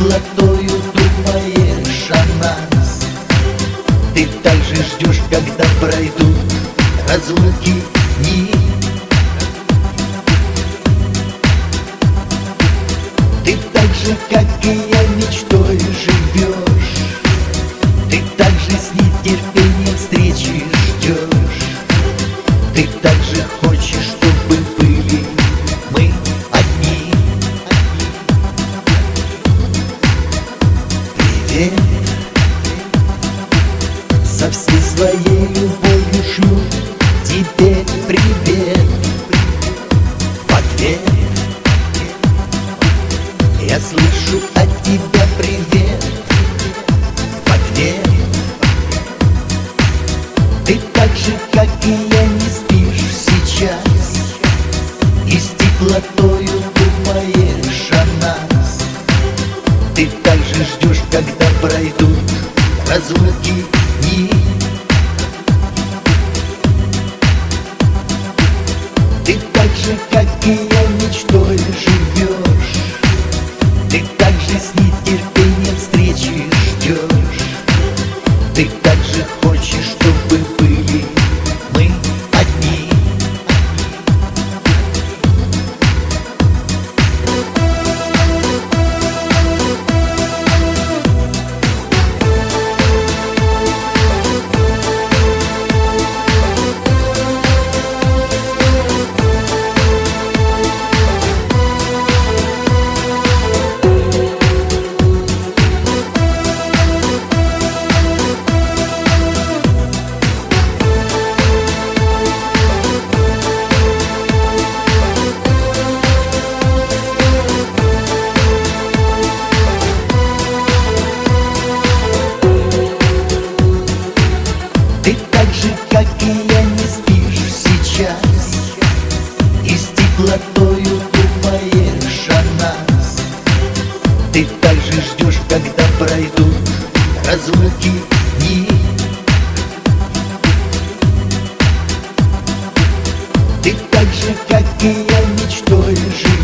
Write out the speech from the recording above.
теплотою думаешь о нас. Ты также ждешь, когда пройдут разлуки дни. Ты так же, как и я, мечтой живешь. Ты так же с нетерпением встречи ждешь. Ты так же хочешь, чтобы были мы одни. Привет, со всей своей любовью шлю тебе привет. В ответ я слышу от тебя привет. В ответ ты так же, как и я, не спишь сейчас и с теплотою думаешь о нас. Ты так же ждешь, когда пройдут разлуки дни. Ты так же, как и я, мечтой живешь. Ты так же с нетерпением встречи ждешь. Ты так же хочешь, чтобы были мы одни. Ты так же, как и я, не спишь сейчас и с теплотою думаешь о нас. Ты так же ждешь, когда пройдут разлуки дни. Ты так же, как и я, мечтой живешь.